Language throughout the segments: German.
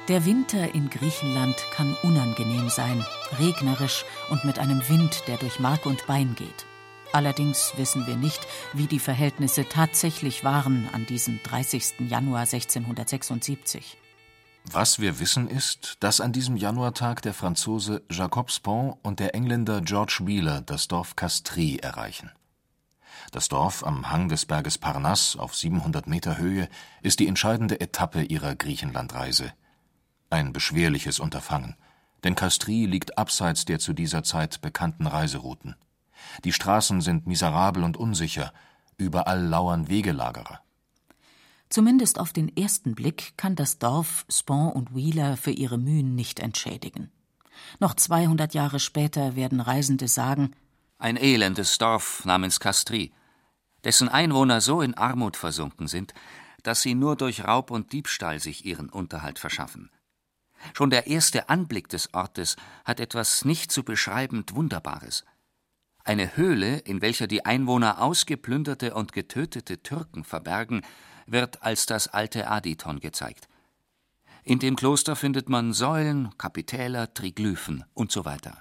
Der Winter in Griechenland kann unangenehm sein, regnerisch und mit einem Wind, der durch Mark und Bein geht. Allerdings wissen wir nicht, wie die Verhältnisse tatsächlich waren an diesem 30. Januar 1676. Was wir wissen ist, dass an diesem Januartag der Franzose Jacob Spon und der Engländer George Wheeler das Dorf Castries erreichen. Das Dorf am Hang des Berges Parnasse auf 700 Meter Höhe ist die entscheidende Etappe ihrer Griechenlandreise. Ein beschwerliches Unterfangen, denn Castries liegt abseits der zu dieser Zeit bekannten Reiserouten. Die Straßen sind miserabel und unsicher, überall lauern Wegelagerer. Zumindest auf den ersten Blick kann das Dorf Spon und Wheeler für ihre Mühen nicht entschädigen. Noch 200 Jahre später werden Reisende sagen: Ein elendes Dorf namens Castries, dessen Einwohner so in Armut versunken sind, dass sie nur durch Raub und Diebstahl sich ihren Unterhalt verschaffen. Schon der erste Anblick des Ortes hat etwas nicht zu beschreibend Wunderbares. Eine Höhle, in welcher die Einwohner ausgeplünderte und getötete Türken verbergen, wird als das alte Aditon gezeigt. In dem Kloster findet man Säulen, Kapitäler, Triglyphen und so weiter.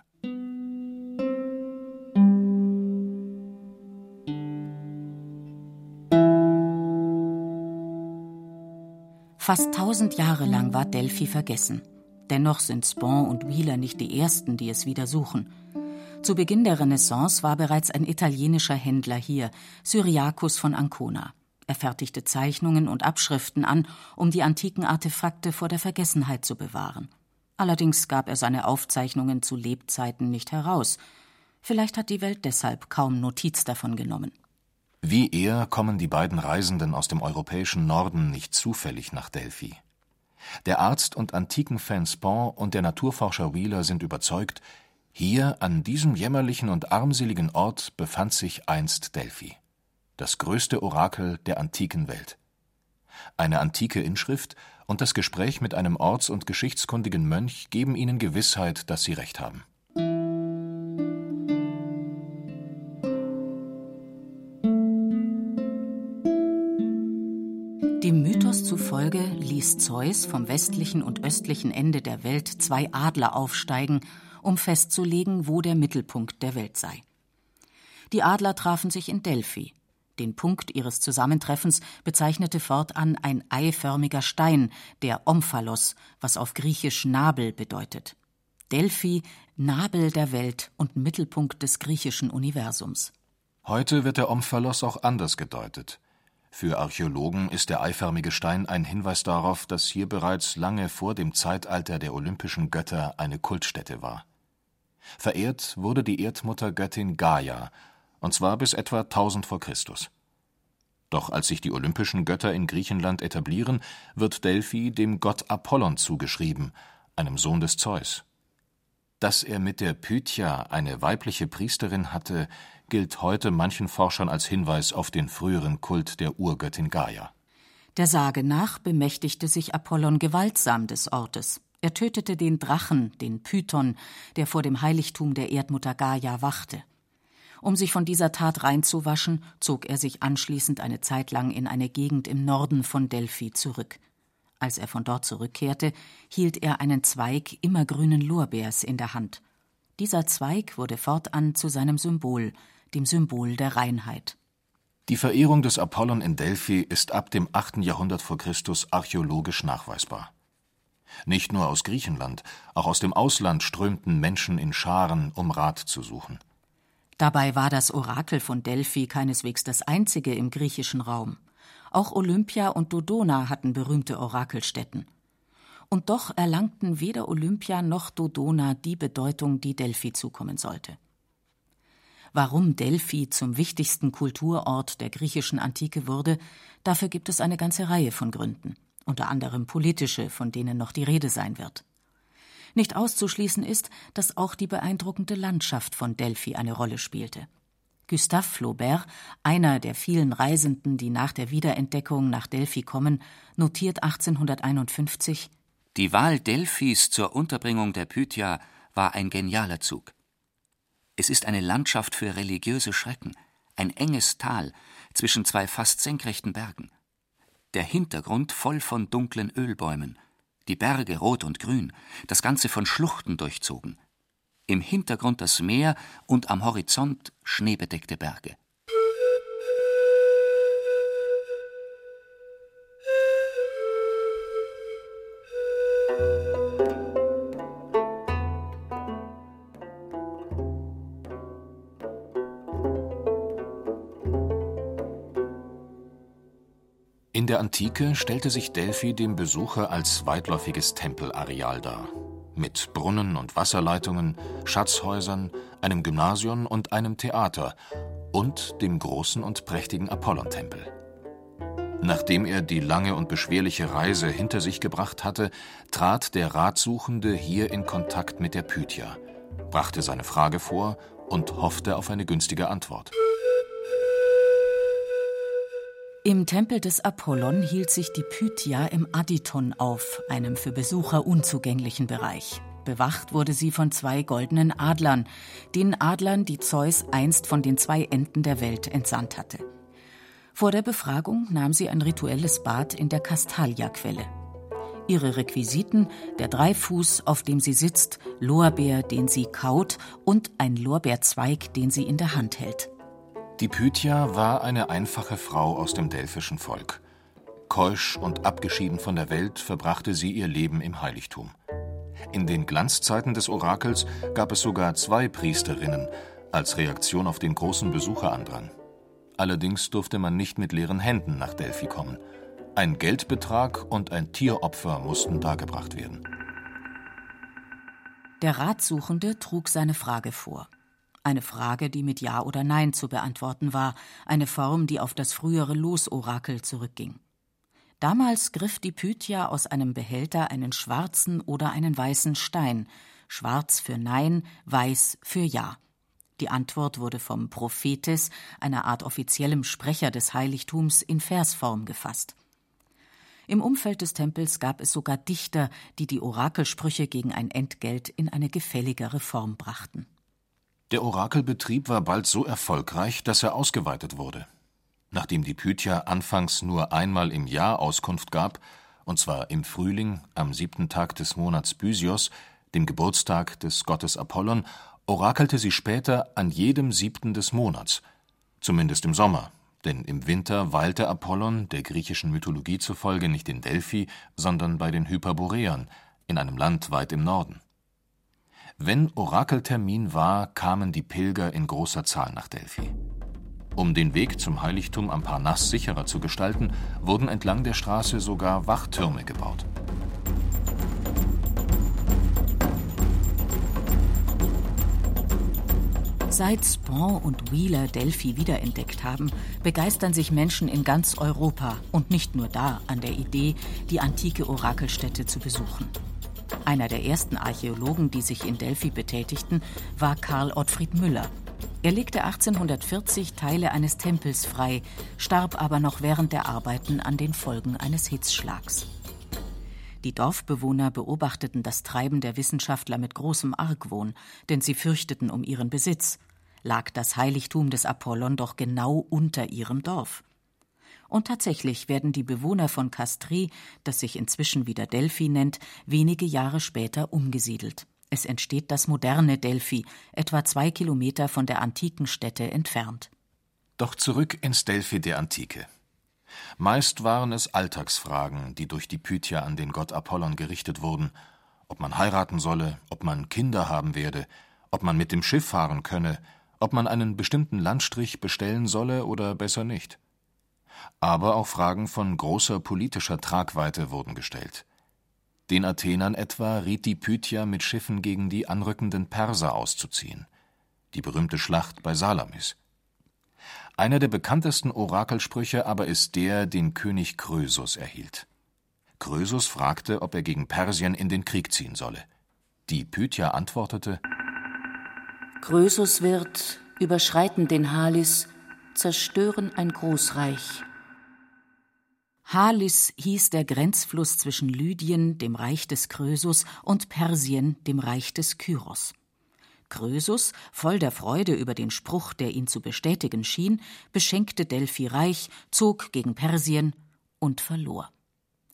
Fast 1000 Jahre lang war Delphi vergessen. Dennoch sind Spon und Wheeler nicht die ersten, die es wieder suchen. Zu Beginn der Renaissance war bereits ein italienischer Händler hier, Cyriacus von Ancona. Er fertigte Zeichnungen und Abschriften an, um die antiken Artefakte vor der Vergessenheit zu bewahren. Allerdings gab er seine Aufzeichnungen zu Lebzeiten nicht heraus. Vielleicht hat die Welt deshalb kaum Notiz davon genommen. Wie er kommen die beiden Reisenden aus dem europäischen Norden nicht zufällig nach Delphi. Der Arzt und Antikenfan Spon und der Naturforscher Wheeler sind überzeugt, hier an diesem jämmerlichen und armseligen Ort befand sich einst Delphi, das größte Orakel der antiken Welt. Eine antike Inschrift und das Gespräch mit einem orts- und geschichtskundigen Mönch geben ihnen Gewissheit, dass sie recht haben. Dem Mythos zufolge ließ Zeus vom westlichen und östlichen Ende der Welt 2 Adler aufsteigen, um festzulegen, wo der Mittelpunkt der Welt sei. Die Adler trafen sich in Delphi. Den Punkt ihres Zusammentreffens bezeichnete fortan ein eiförmiger Stein, der Omphalos, was auf Griechisch Nabel bedeutet. Delphi, Nabel der Welt und Mittelpunkt des griechischen Universums. Heute wird der Omphalos auch anders gedeutet. Für Archäologen ist der eiförmige Stein ein Hinweis darauf, dass hier bereits lange vor dem Zeitalter der olympischen Götter eine Kultstätte war. Verehrt wurde die Erdmuttergöttin Gaia, und zwar bis etwa 1000 vor Christus. Doch als sich die olympischen Götter in Griechenland etablieren, wird Delphi dem Gott Apollon zugeschrieben, einem Sohn des Zeus. Dass er mit der Pythia eine weibliche Priesterin hatte, gilt heute manchen Forschern als Hinweis auf den früheren Kult der Urgöttin Gaia. Der Sage nach bemächtigte sich Apollon gewaltsam des Ortes. Er tötete den Drachen, den Python, der vor dem Heiligtum der Erdmutter Gaia wachte. Um sich von dieser Tat reinzuwaschen, zog er sich anschließend eine Zeit lang in eine Gegend im Norden von Delphi zurück. Als er von dort zurückkehrte, hielt er einen Zweig immergrünen Lorbeers in der Hand. Dieser Zweig wurde fortan zu seinem Symbol, dem Symbol der Reinheit. Die Verehrung des Apollon in Delphi ist ab dem 8. Jahrhundert vor Christus archäologisch nachweisbar. Nicht nur aus Griechenland, auch aus dem Ausland strömten Menschen in Scharen, um Rat zu suchen. Dabei war das Orakel von Delphi keineswegs das einzige im griechischen Raum. Auch Olympia und Dodona hatten berühmte Orakelstätten. Und doch erlangten weder Olympia noch Dodona die Bedeutung, die Delphi zukommen sollte. Warum Delphi zum wichtigsten Kulturort der griechischen Antike wurde, dafür gibt es eine ganze Reihe von Gründen, unter anderem politische, von denen noch die Rede sein wird. Nicht auszuschließen ist, dass auch die beeindruckende Landschaft von Delphi eine Rolle spielte. Gustave Flaubert, einer der vielen Reisenden, die nach der Wiederentdeckung nach Delphi kommen, notiert 1851: Die Wahl Delphis zur Unterbringung der Pythia war ein genialer Zug. Es ist eine Landschaft für religiöse Schrecken, ein enges Tal zwischen 2 fast senkrechten Bergen. Der Hintergrund voll von dunklen Ölbäumen, Die Berge rot und grün, das Ganze von Schluchten durchzogen. Im Hintergrund das Meer und am Horizont schneebedeckte Berge. In der Antike stellte sich Delphi dem Besucher als weitläufiges Tempelareal dar, mit Brunnen und Wasserleitungen, Schatzhäusern, einem Gymnasium und einem Theater und dem großen und prächtigen Apollontempel. Nachdem er die lange und beschwerliche Reise hinter sich gebracht hatte, trat der Ratsuchende hier in Kontakt mit der Pythia, brachte seine Frage vor und hoffte auf eine günstige Antwort. Im Tempel des Apollon hielt sich die Pythia im Aditon auf, einem für Besucher unzugänglichen Bereich. Bewacht wurde sie von 2 goldenen Adlern, den Adlern, die Zeus einst von den 2 Enden der Welt entsandt hatte. Vor der Befragung nahm sie ein rituelles Bad in der Kastalia-Quelle. Ihre Requisiten, der Dreifuß, auf dem sie sitzt, Lorbeer, den sie kaut, und ein Lorbeerzweig, den sie in der Hand hält. Die Pythia war eine einfache Frau aus dem delphischen Volk. Keusch und abgeschieden von der Welt verbrachte sie ihr Leben im Heiligtum. In den Glanzzeiten des Orakels gab es sogar 2 Priesterinnen, als Reaktion auf den großen Besucherandrang. Allerdings durfte man nicht mit leeren Händen nach Delphi kommen. Ein Geldbetrag und ein Tieropfer mussten dargebracht werden. Der Ratsuchende trug seine Frage vor. Eine Frage, die mit Ja oder Nein zu beantworten war, eine Form, die auf das frühere Losorakel zurückging. Damals griff die Pythia aus einem Behälter einen schwarzen oder einen weißen Stein, schwarz für Nein, weiß für Ja. Die Antwort wurde vom Prophetes, einer Art offiziellem Sprecher des Heiligtums, in Versform gefasst. Im Umfeld des Tempels gab es sogar Dichter, die die Orakelsprüche gegen ein Entgelt in eine gefälligere Form brachten. Der Orakelbetrieb war bald so erfolgreich, dass er ausgeweitet wurde. Nachdem die Pythia anfangs nur einmal im Jahr Auskunft gab, und zwar im Frühling am 7. Tag des Monats Bysios, dem Geburtstag des Gottes Apollon, orakelte sie später an jedem 7. des Monats, zumindest im Sommer, denn im Winter weilte Apollon der griechischen Mythologie zufolge nicht in Delphi, sondern bei den Hyperboreern, in einem Land weit im Norden. Wenn Orakeltermin war, kamen die Pilger in großer Zahl nach Delphi. Um den Weg zum Heiligtum am Parnass sicherer zu gestalten, wurden entlang der Straße sogar Wachtürme gebaut. Seit Spon und Wheeler Delphi wiederentdeckt haben, begeistern sich Menschen in ganz Europa und nicht nur da an der Idee, die antike Orakelstätte zu besuchen. Einer der ersten Archäologen, die sich in Delphi betätigten, war Karl Ottfried Müller. Er legte 1840 Teile eines Tempels frei, starb aber noch während der Arbeiten an den Folgen eines Hitzschlags. Die Dorfbewohner beobachteten das Treiben der Wissenschaftler mit großem Argwohn, denn sie fürchteten um ihren Besitz. Lag das Heiligtum des Apollon doch genau unter ihrem Dorf. Und tatsächlich werden die Bewohner von Kastri, das sich inzwischen wieder Delphi nennt, wenige Jahre später umgesiedelt. Es entsteht das moderne Delphi, etwa 2 Kilometer von der antiken Stätte entfernt. Doch zurück ins Delphi der Antike. Meist waren es Alltagsfragen, die durch die Pythia an den Gott Apollon gerichtet wurden. Ob man heiraten solle, ob man Kinder haben werde, ob man mit dem Schiff fahren könne, ob man einen bestimmten Landstrich bestellen solle oder besser nicht. Aber auch Fragen von großer politischer Tragweite wurden gestellt. Den Athenern etwa riet die Pythia, mit Schiffen gegen die anrückenden Perser auszuziehen. Die berühmte Schlacht bei Salamis. Einer der bekanntesten Orakelsprüche aber ist der, den König Krösus erhielt. Krösus fragte, ob er gegen Persien in den Krieg ziehen solle. Die Pythia antwortete: Krösus wird überschreiten den Halis, zerstören ein Großreich. Halis hieß der Grenzfluss zwischen Lydien, dem Reich des Krösus, und Persien, dem Reich des Kyros. Krösus, voll der Freude über den Spruch, der ihn zu bestätigen schien, beschenkte Delphi reich, zog gegen Persien und verlor.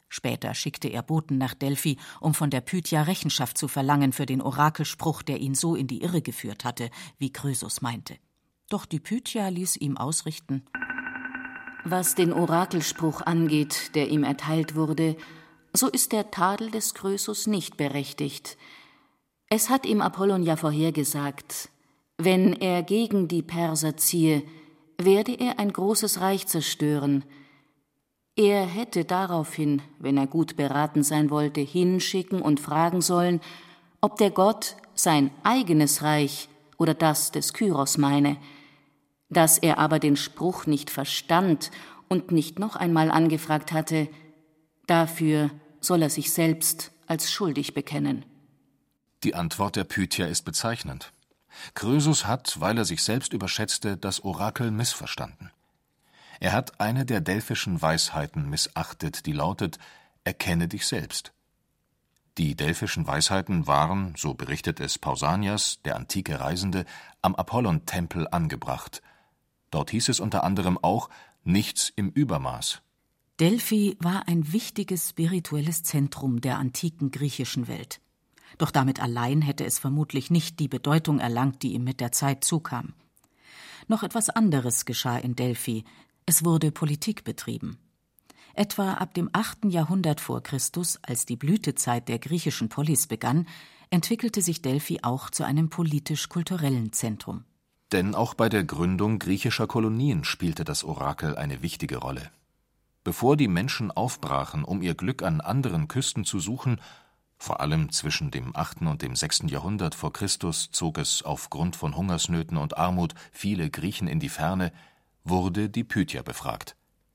Später schickte er Boten nach Delphi, um von der Pythia Rechenschaft zu verlangen für den Orakelspruch, der ihn so in die Irre geführt hatte, wie Krösus meinte. Doch die Pythia ließ ihm ausrichten: Was den Orakelspruch angeht, der ihm erteilt wurde, so ist der Tadel des Krösus nicht berechtigt. Es hat ihm Apollon ja vorhergesagt, wenn er gegen die Perser ziehe, werde er ein großes Reich zerstören. Er hätte daraufhin, wenn er gut beraten sein wollte, hinschicken und fragen sollen, ob der Gott sein eigenes Reich oder das des Kyros meine. Dass er aber den Spruch nicht verstand und nicht noch einmal angefragt hatte, dafür soll er sich selbst als schuldig bekennen. Die Antwort der Pythia ist bezeichnend. Krösus hat, weil er sich selbst überschätzte, das Orakel missverstanden. Er hat eine der delphischen Weisheiten missachtet, die lautet: Erkenne dich selbst. Die delphischen Weisheiten waren, so berichtet es Pausanias, der antike Reisende, am Apollon-Tempel angebracht. Dort hieß es unter anderem auch: nichts im Übermaß. Delphi war ein wichtiges spirituelles Zentrum der antiken griechischen Welt. Doch damit allein hätte es vermutlich nicht die Bedeutung erlangt, die ihm mit der Zeit zukam. Noch etwas anderes geschah in Delphi: Es wurde Politik betrieben. Etwa ab dem 8. Jahrhundert vor Christus, als die Blütezeit der griechischen Polis begann, entwickelte sich Delphi auch zu einem politisch-kulturellen Zentrum. Denn auch bei der Gründung griechischer Kolonien spielte das Orakel eine wichtige Rolle. Bevor die Menschen aufbrachen, um ihr Glück an anderen Küsten zu suchen, vor allem zwischen dem 8. und dem 6. Jahrhundert vor Christus zog es aufgrund von Hungersnöten und Armut viele Griechen in die Ferne, wurde die Pythia befragt.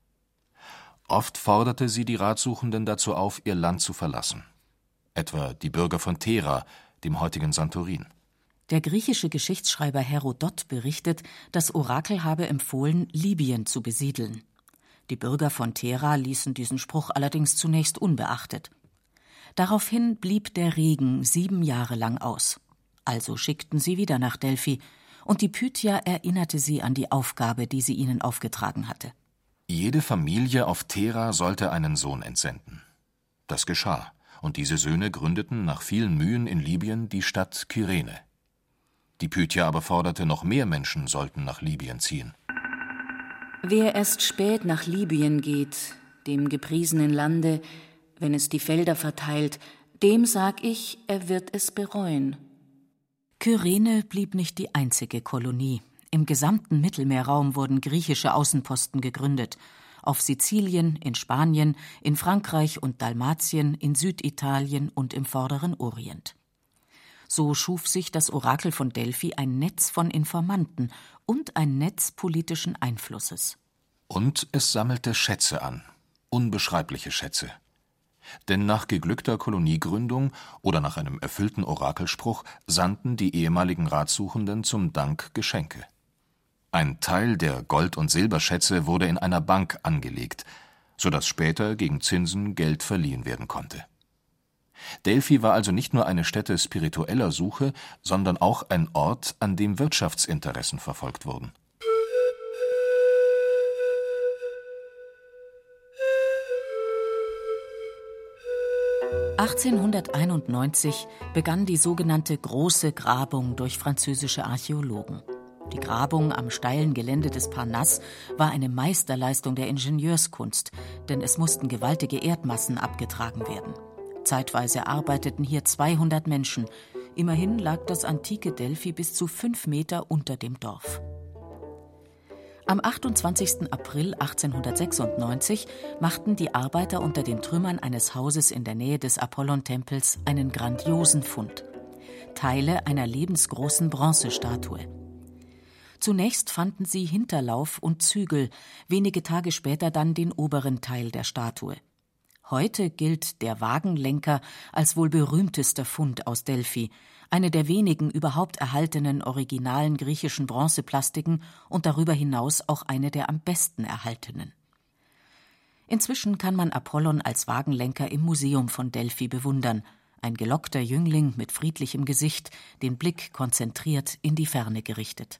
Oft forderte sie die Ratsuchenden dazu auf, ihr Land zu verlassen. Etwa die Bürger von Thera, dem heutigen Santorin. Der griechische Geschichtsschreiber Herodot berichtet, das Orakel habe empfohlen, Libyen zu besiedeln. Die Bürger von Thera ließen diesen Spruch allerdings zunächst unbeachtet. Daraufhin blieb der Regen 7 Jahre lang aus. Also schickten sie wieder nach Delphi, und die Pythia erinnerte sie an die Aufgabe, die sie ihnen aufgetragen hatte. Jede Familie auf Thera sollte einen Sohn entsenden. Das geschah, und diese Söhne gründeten nach vielen Mühen in Libyen die Stadt Kyrene. Die Pythia aber forderte, noch mehr Menschen sollten nach Libyen ziehen. Wer erst spät nach Libyen geht, dem gepriesenen Lande, wenn es die Felder verteilt, dem sag ich, er wird es bereuen. Kyrene blieb nicht die einzige Kolonie. Im gesamten Mittelmeerraum wurden griechische Außenposten gegründet. Auf Sizilien, in Spanien, in Frankreich und Dalmatien, in Süditalien und im Vorderen Orient. So schuf sich das Orakel von Delphi ein Netz von Informanten und ein Netz politischen Einflusses. Und es sammelte Schätze an, unbeschreibliche Schätze. Denn nach geglückter Koloniegründung oder nach einem erfüllten Orakelspruch sandten die ehemaligen Ratsuchenden zum Dank Geschenke. Ein Teil der Gold- und Silberschätze wurde in einer Bank angelegt, sodass später gegen Zinsen Geld verliehen werden konnte. Delphi war also nicht nur eine Stätte spiritueller Suche, sondern auch ein Ort, an dem Wirtschaftsinteressen verfolgt wurden. (1891) begann die sogenannte Große Grabung durch französische Archäologen. Die Grabung am steilen Gelände des Parnasse war eine Meisterleistung der Ingenieurskunst, denn es mussten gewaltige Erdmassen abgetragen werden. Zeitweise arbeiteten hier 200 Menschen. Immerhin lag das antike Delphi bis zu 5 Meter unter dem Dorf. Am 28. April 1896 machten die Arbeiter unter den Trümmern eines Hauses in der Nähe des Apollon-Tempels einen grandiosen Fund: Teile einer lebensgroßen Bronzestatue. Zunächst fanden sie Hinterlauf und Zügel, wenige Tage später dann den oberen Teil der Statue. Heute gilt der Wagenlenker als wohl berühmtester Fund aus Delphi, eine der wenigen überhaupt erhaltenen originalen griechischen Bronzeplastiken und darüber hinaus auch eine der am besten erhaltenen. Inzwischen kann man Apollon als Wagenlenker im Museum von Delphi bewundern, ein gelockter Jüngling mit friedlichem Gesicht, den Blick konzentriert in die Ferne gerichtet.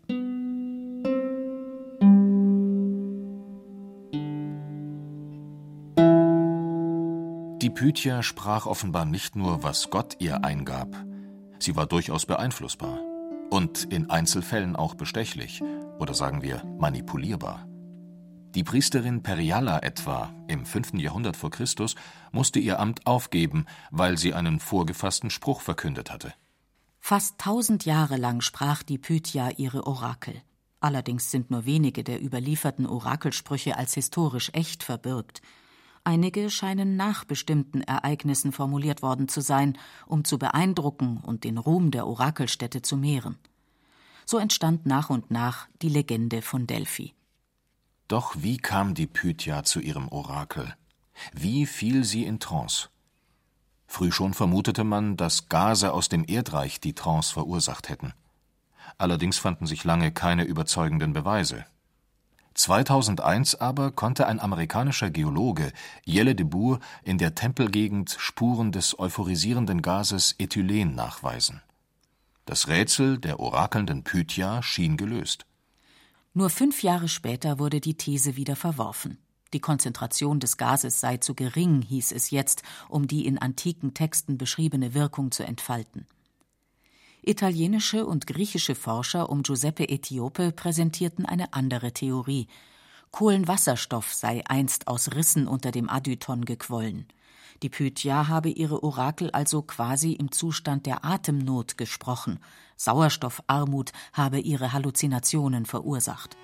Pythia sprach offenbar nicht nur, was Gott ihr eingab, sie war durchaus beeinflussbar und in Einzelfällen auch bestechlich oder sagen wir manipulierbar. Die Priesterin Perialla etwa im 5. Jahrhundert vor Christus musste ihr Amt aufgeben, weil sie einen vorgefassten Spruch verkündet hatte. Fast 1000 Jahre lang sprach die Pythia ihre Orakel. Allerdings sind nur wenige der überlieferten Orakelsprüche als historisch echt verbürgt. Einige scheinen nach bestimmten Ereignissen formuliert worden zu sein, um zu beeindrucken und den Ruhm der Orakelstätte zu mehren. So entstand nach und nach die Legende von Delphi. Doch wie kam die Pythia zu ihrem Orakel? Wie fiel sie in Trance? Früh schon vermutete man, dass Gase aus dem Erdreich die Trance verursacht hätten. Allerdings fanden sich lange keine überzeugenden Beweise. 2001 aber konnte ein amerikanischer Geologe, Jelle de Boer, in der Tempelgegend Spuren des euphorisierenden Gases Ethylen nachweisen. Das Rätsel der orakelnden Pythia schien gelöst. Nur 5 Jahre später wurde die These wieder verworfen. Die Konzentration des Gases sei zu gering, hieß es jetzt, um die in antiken Texten beschriebene Wirkung zu entfalten. Italienische und griechische Forscher um Giuseppe Etiope präsentierten eine andere Theorie. Kohlenwasserstoff sei einst aus Rissen unter dem Adyton gequollen. Die Pythia habe ihre Orakel also quasi im Zustand der Atemnot gesprochen. Sauerstoffarmut habe ihre Halluzinationen verursacht.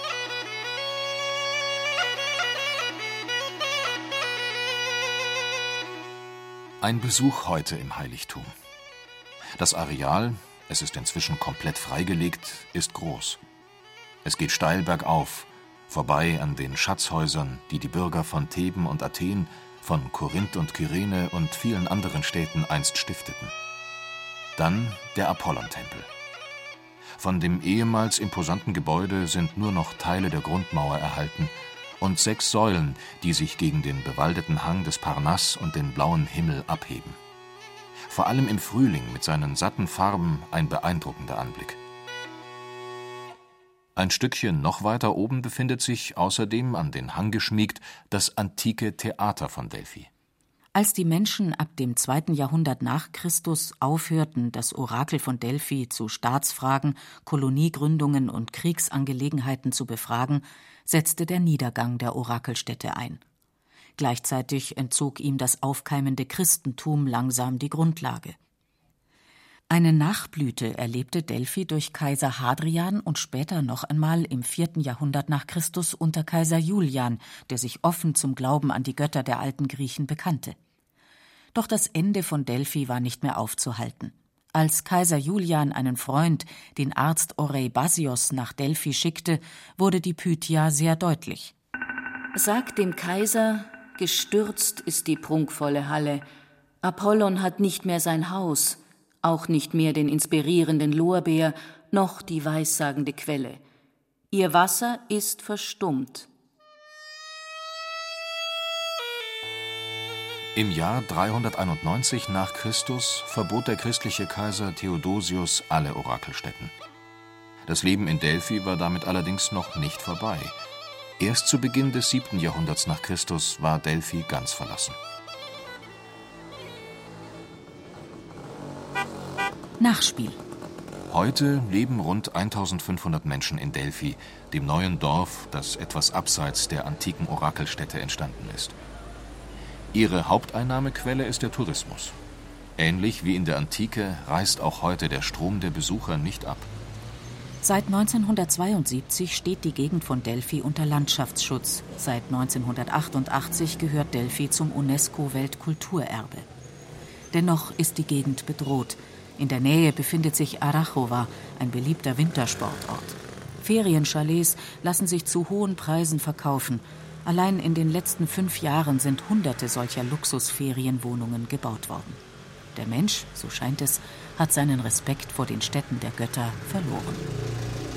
Ein Besuch heute im Heiligtum. Das Areal, es ist inzwischen komplett freigelegt, ist groß. Es geht steil bergauf, vorbei an den Schatzhäusern, die die Bürger von Theben und Athen, von Korinth und Kyrene und vielen anderen Städten einst stifteten. Dann der Apollontempel. Von dem ehemals imposanten Gebäude sind nur noch Teile der Grundmauer erhalten und 6 Säulen, die sich gegen den bewaldeten Hang des Parnass und den blauen Himmel abheben. Vor allem im Frühling mit seinen satten Farben ein beeindruckender Anblick. Ein Stückchen noch weiter oben befindet sich außerdem an den Hang geschmiegt das antike Theater von Delphi. Als die Menschen ab dem 2. Jahrhundert nach Christus aufhörten, das Orakel von Delphi zu Staatsfragen, Koloniegründungen und Kriegsangelegenheiten zu befragen, setzte der Niedergang der Orakelstätte ein. Gleichzeitig entzog ihm das aufkeimende Christentum langsam die Grundlage. Eine Nachblüte erlebte Delphi durch Kaiser Hadrian und später noch einmal im 4. Jahrhundert nach Christus unter Kaiser Julian, der sich offen zum Glauben an die Götter der alten Griechen bekannte. Doch das Ende von Delphi war nicht mehr aufzuhalten. Als Kaiser Julian einen Freund, den Arzt Oreibasios, nach Delphi schickte, wurde die Pythia sehr deutlich. Sagt dem Kaiser, gestürzt ist die prunkvolle Halle. Apollon hat nicht mehr sein Haus, auch nicht mehr den inspirierenden Lorbeer, noch die weissagende Quelle. Ihr Wasser ist verstummt. Im Jahr 391 nach Christus verbot der christliche Kaiser Theodosius alle Orakelstätten. Das Leben in Delphi war damit allerdings noch nicht vorbei. Erst zu Beginn des 7. Jahrhunderts nach Christus war Delphi ganz verlassen. Nachspiel. Heute leben rund 1500 Menschen in Delphi, dem neuen Dorf, das etwas abseits der antiken Orakelstätte entstanden ist. Ihre Haupteinnahmequelle ist der Tourismus. Ähnlich wie in der Antike reißt auch heute der Strom der Besucher nicht ab. Seit 1972 steht die Gegend von Delphi unter Landschaftsschutz. Seit 1988 gehört Delphi zum UNESCO-Weltkulturerbe. Dennoch ist die Gegend bedroht. In der Nähe befindet sich Arachova, ein beliebter Wintersportort. Ferienchalets lassen sich zu hohen Preisen verkaufen. Allein in den letzten 5 Jahren sind Hunderte solcher Luxusferienwohnungen gebaut worden. Der Mensch, so scheint es, hat seinen Respekt vor den Stätten der Götter verloren.